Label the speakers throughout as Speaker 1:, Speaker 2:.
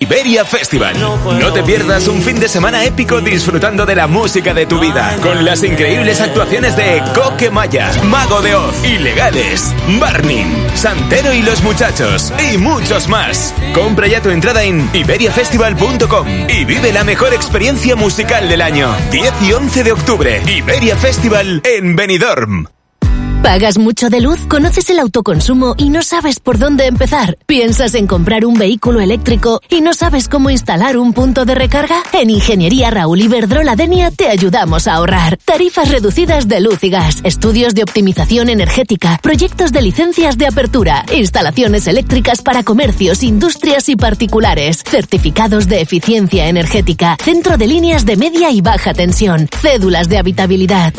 Speaker 1: Iberia Festival. No te pierdas un fin de semana épico disfrutando de la música de tu vida, con las increíbles actuaciones de Coque Maya, Mago de Oz, Ilegales, Burning, Santero y los Muchachos, y muchos más. Compra ya tu entrada en iberiafestival.com y vive la mejor experiencia musical del año. 10 y 11 de octubre, Iberia Festival en Benidorm.
Speaker 2: ¿Pagas mucho de luz? ¿Conoces el autoconsumo y no sabes por dónde empezar? ¿Piensas en comprar un vehículo eléctrico y no sabes cómo instalar un punto de recarga? En Ingeniería Raúl Iberdrola Denia te ayudamos a ahorrar. Tarifas reducidas de luz y gas, estudios de optimización energética, proyectos de licencias de apertura, instalaciones eléctricas para comercios, industrias y particulares, certificados de eficiencia energética, centro de líneas de media y baja tensión, cédulas de habitabilidad.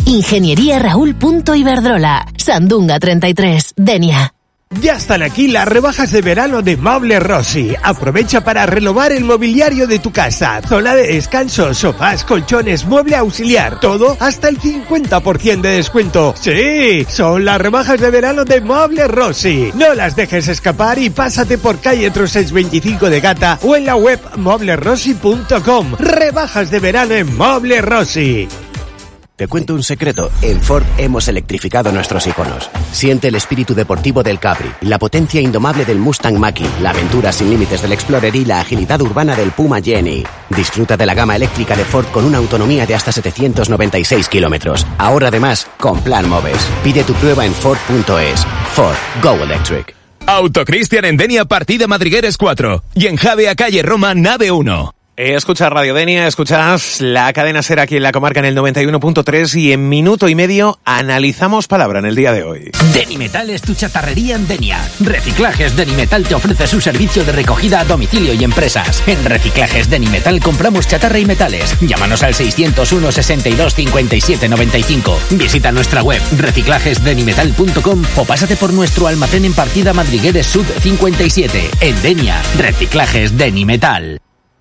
Speaker 2: Ingenieriaraúl.iberdrola. Sandunga 33, Denia.
Speaker 3: Ya están aquí las rebajas de verano de Muebles Rossi. Aprovecha para renovar el mobiliario de tu casa. Zona de descanso, sofás, colchones, mueble auxiliar. Todo hasta el 50% de descuento. Sí, son las rebajas de verano de Muebles Rossi. No las dejes escapar y pásate por calle Trosets 25 de Gata o en la web mueblesrossi.com. Rebajas de verano en Muebles Rossi.
Speaker 4: Te cuento un secreto. En Ford hemos electrificado nuestros iconos. Siente el espíritu deportivo del Capri, la potencia indomable del Mustang Mach-E, la aventura sin límites del Explorer y la agilidad urbana del Puma Jenny. Disfruta de la gama eléctrica de Ford con una autonomía de hasta 796 kilómetros. Ahora además, con Plan Moves. Pide tu prueba en Ford.es. Ford. Go Electric.
Speaker 1: Autocristian en Denia, partida Madrigueres 4. Y en Javea, calle Roma, nave 1.
Speaker 5: Escuchas Radio Denia, escuchas la cadena SER aquí en la comarca en el 91.3 y en minuto y medio analizamos palabra en el día de hoy.
Speaker 6: Denimetal es tu chatarrería en Denia. Reciclajes Denimetal te ofrece su servicio de recogida a domicilio y empresas. En Reciclajes Denimetal compramos chatarra y metales. Llámanos al 601 62 57 95. Visita nuestra web reciclajesdenimetal.com o pásate por nuestro almacén en partida Madrigueres Sud 57. En Denia, Reciclajes Denimetal.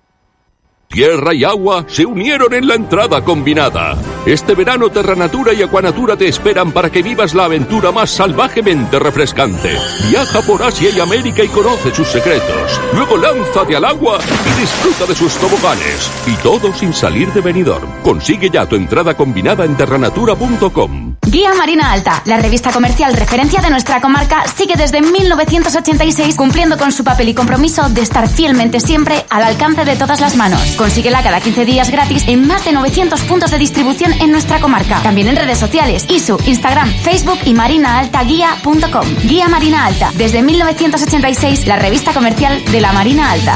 Speaker 7: Tierra y agua se unieron en la entrada combinada. Este verano Terranatura y Aquanatura te esperan para que vivas la aventura más salvajemente refrescante. Viaja por Asia y América y conoce sus secretos. Luego lánzate al agua y disfruta de sus toboganes. Y todo sin salir de Benidorm. Consigue ya tu entrada combinada en terranatura.com.
Speaker 8: Guía Marina Alta, la revista comercial referencia de nuestra comarca, sigue desde 1986 cumpliendo con su papel y compromiso de estar fielmente siempre al alcance de todas las manos. Consíguela cada 15 días gratis en más de 900 puntos de distribución en nuestra comarca. También en redes sociales, ISU, Instagram, Facebook y marinaaltaguía.com. Guía Marina Alta, desde 1986, la revista comercial de la Marina Alta.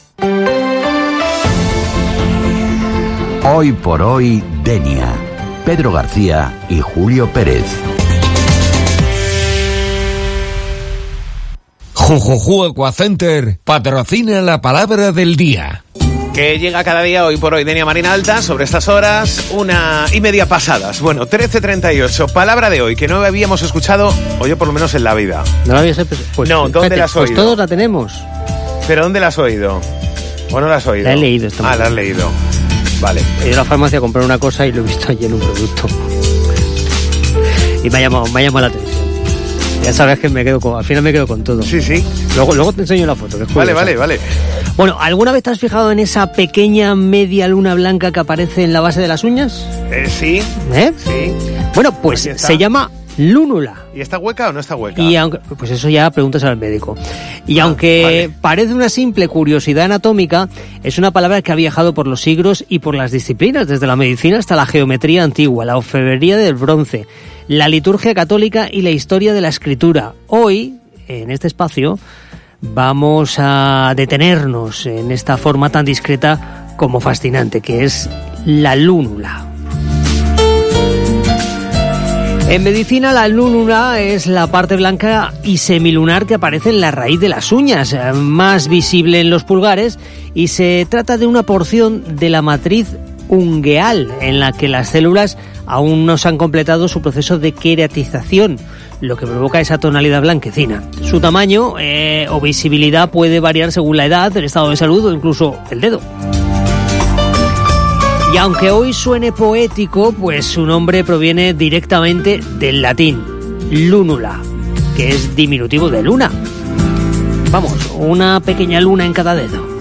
Speaker 9: Hoy por hoy, Denia. Pedro García y Julio Pérez.
Speaker 10: Jujuju Equacenter patrocina la palabra del día.
Speaker 5: Que llega cada día hoy por hoy Denia Marina Alta sobre estas horas 1:30 pasadas. Bueno, 13:38. Palabra de hoy que no habíamos escuchado, o yo por lo menos en la vida.
Speaker 11: ¿No la habías pues,
Speaker 5: no, ¿dónde la has oído?
Speaker 11: Pues todos la tenemos.
Speaker 5: ¿Pero dónde la has oído? ¿O no la has oído?
Speaker 11: La he leído esta mañana.
Speaker 5: La has leído. Vale.
Speaker 11: He ido a la farmacia a comprar una cosa y lo he visto allí en un producto. Y me ha llamado la atención. Ya sabes que al final me quedo con todo.
Speaker 5: Sí, sí.
Speaker 11: Luego te enseño la foto. Que es
Speaker 5: vale.
Speaker 11: Bueno, ¿alguna vez te has fijado en esa pequeña media luna blanca que aparece en la base de las uñas?
Speaker 5: Sí. Sí.
Speaker 11: Bueno, pues se llama lúnula.
Speaker 5: ¿Y está hueca o no está hueca?
Speaker 11: Y aunque, pues eso ya preguntas al médico. Y aunque parece una simple curiosidad anatómica, es una palabra que ha viajado por los siglos y por las disciplinas, desde la medicina hasta la geometría antigua, la orfebrería del bronce, la liturgia católica y la historia de la escritura. Hoy, en este espacio, vamos a detenernos en esta forma tan discreta como fascinante, que es la lúnula. En medicina, la lúnula es la parte blanca y semilunar que aparece en la raíz de las uñas, más visible en los pulgares, y se trata de una porción de la matriz ungueal en la que las células aún no se han completado su proceso de queratización, lo que provoca esa tonalidad blanquecina. Su tamaño o visibilidad puede variar según la edad, el estado de salud o incluso el dedo. Y aunque hoy suene poético, pues su nombre proviene directamente del latín, lúnula, que es diminutivo de luna. Vamos, una pequeña luna en cada dedo.